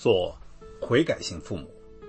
做悔改型父母。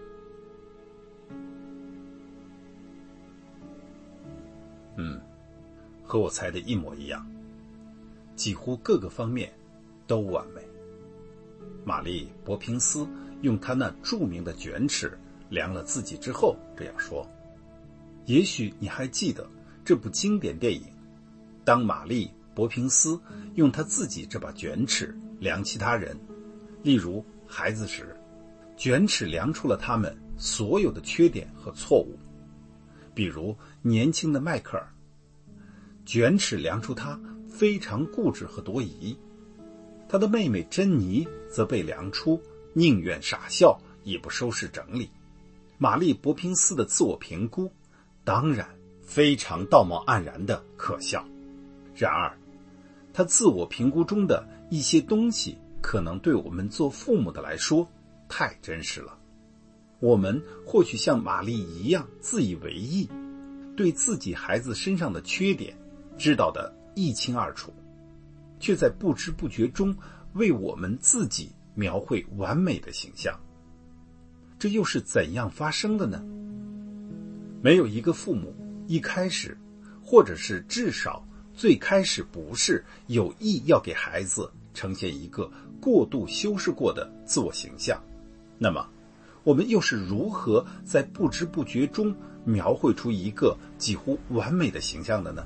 和我猜的一模一样，几乎各个方面都完美。玛丽·博平斯用她那著名的卷尺量了自己之后这样说。也许你还记得这部经典电影，当玛丽·博平斯用她自己这把卷尺量其他人，例如孩子时，卷尺量出了他们所有的缺点和错误。比如年轻的迈克尔，卷尺量出他非常固执和多疑。他的妹妹珍妮则被量出宁愿傻笑也不收拾整理。玛丽·博平斯的自我评估当然非常道貌岸然的可笑，然而他自我评估中的一些东西可能对我们做父母的来说太真实了。我们或许像玛丽一样自以为意，对自己孩子身上的缺点知道得一清二楚，却在不知不觉中为我们自己描绘完美的形象。这又是怎样发生的呢？没有一个父母一开始，或者是至少最开始不是有意要给孩子呈现一个过度修饰过的自我形象。那么我们又是如何在不知不觉中描绘出一个几乎完美的形象的呢？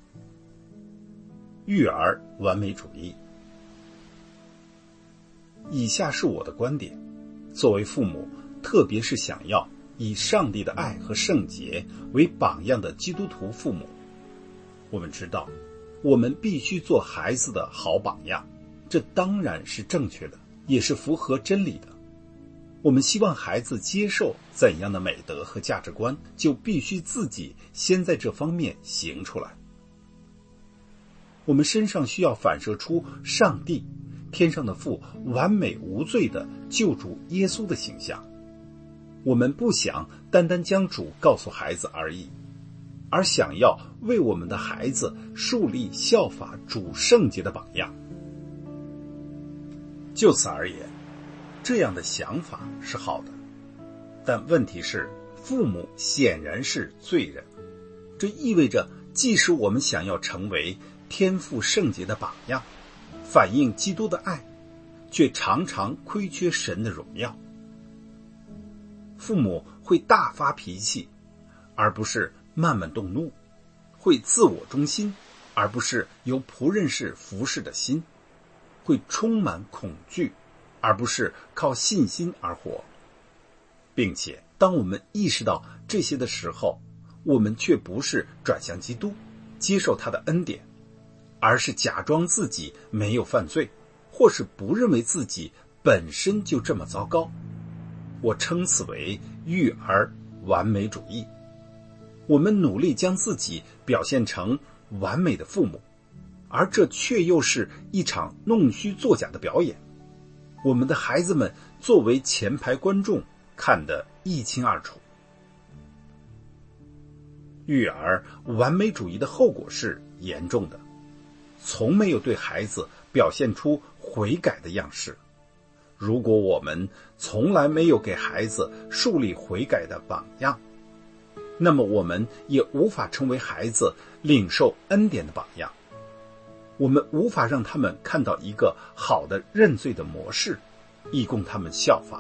育儿完美主义。以下是我的观点，作为父母，特别是想要以上帝的爱和圣洁为榜样的基督徒父母，我们知道我们必须做孩子的好榜样，这当然是正确的，也是符合真理的。我们希望孩子接受怎样的美德和价值观，就必须自己先在这方面行出来。我们身上需要反射出上帝，天上的父，完美无罪的救主耶稣的形象。我们不想单单将主告诉孩子而已，而想要为我们的孩子树立效法主圣洁的榜样。就此而言，这样的想法是好的，但问题是父母显然是罪人。这意味着即使我们想要成为天父圣洁的榜样，反映基督的爱，却常常亏缺神的荣耀。父母会大发脾气，而不是慢慢动怒；会自我中心，而不是由仆人式服侍的心；会充满恐惧，而不是靠信心而活。并且当我们意识到这些的时候，我们却不是转向基督，接受他的恩典，而是假装自己没有犯罪，或是不认为自己本身就这么糟糕。我称此为育儿完美主义。我们努力将自己表现成完美的父母，而这却又是一场弄虚作假的表演。我们的孩子们作为前排观众，看得一清二楚。育儿完美主义的后果是严重的，从没有对孩子表现出悔改的样式。如果我们从来没有给孩子树立悔改的榜样，那么我们也无法成为孩子领受恩典的榜样。我们无法让他们看到一个好的认罪的模式，以供他们效法。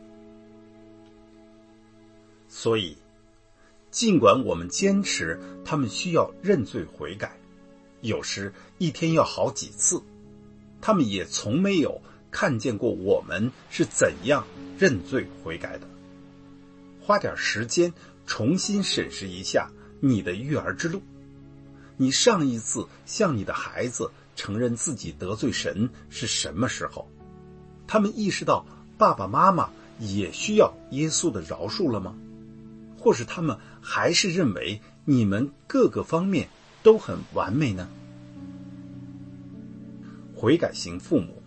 所以尽管我们坚持他们需要认罪悔改，有时一天要好几次，他们也从没有看见过我们是怎样认罪悔改的。花点时间重新审视一下你的育儿之路。你上一次向你的孩子承认自己得罪神是什么时候？他们意识到爸爸妈妈也需要耶稣的饶恕了吗？或是他们还是认为你们各个方面都很完美呢？悔改型父母。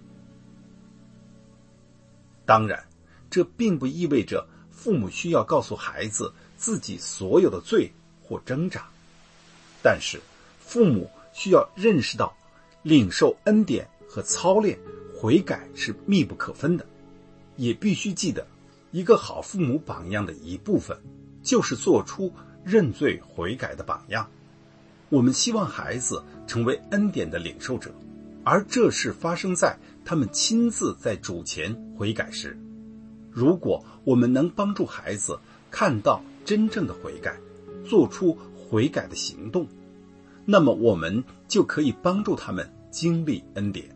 当然，这并不意味着父母需要告诉孩子自己所有的罪或挣扎，但是父母需要认识到领受恩典和操练悔改是密不可分的， 也必须记得，一个好父母榜样的一部分，就是做出认罪悔改的榜样。我们希望孩子成为恩典的领受者，而这是发生在他们亲自在主前悔改时。如果我们能帮助孩子看到真正的悔改，做出悔改的行动，那么我们就可以帮助他们经历恩典。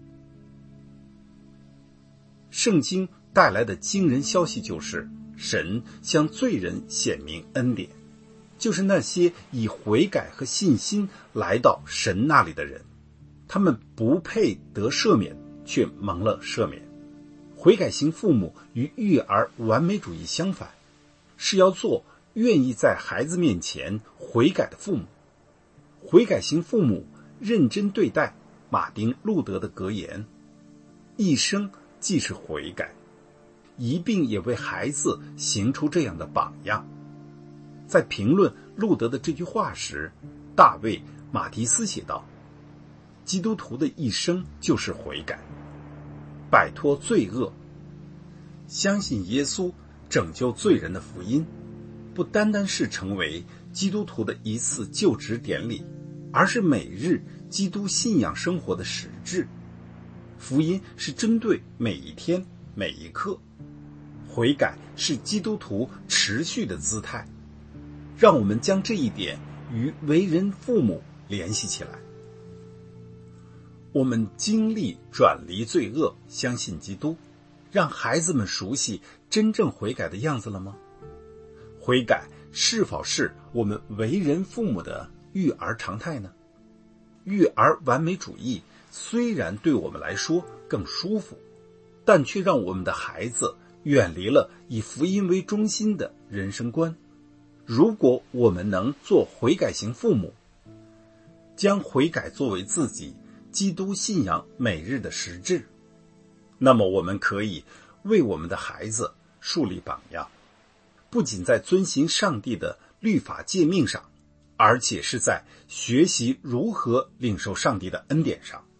圣经带来的惊人消息就是，神向罪人显明恩典，就是那些以悔改和信心来到神那里的人，他们不配得赦免，却蒙了赦免。悔改型父母与育儿完美主义相反，是要做愿意在孩子面前悔改的父母。悔改型父母认真对待马丁·路德的格言，一生既是悔改，一并也为孩子行出这样的榜样。在评论路德的这句话时，大卫·马提斯写道，基督徒的一生就是悔改，摆脱罪恶，相信耶稣拯救罪人的福音，不单单是成为基督徒的一次就职典礼，而是每日基督信仰生活的实质。福音是针对每一天每一刻，悔改是基督徒持续的姿态。让我们将这一点与为人父母联系起来。我们经历转离罪恶，相信基督，让孩子们熟悉真正悔改的样子了吗？悔改是否是我们为人父母的育儿常态呢？育儿完美主义虽然对我们来说更舒服，但却让我们的孩子远离了以福音为中心的人生观。如果我们能做悔改型父母，将悔改作为自己基督信仰每日的实质，那么我们可以为我们的孩子树立榜样，不仅在遵行上帝的律法诫命上，而且是在学习如何领受上帝的恩典上。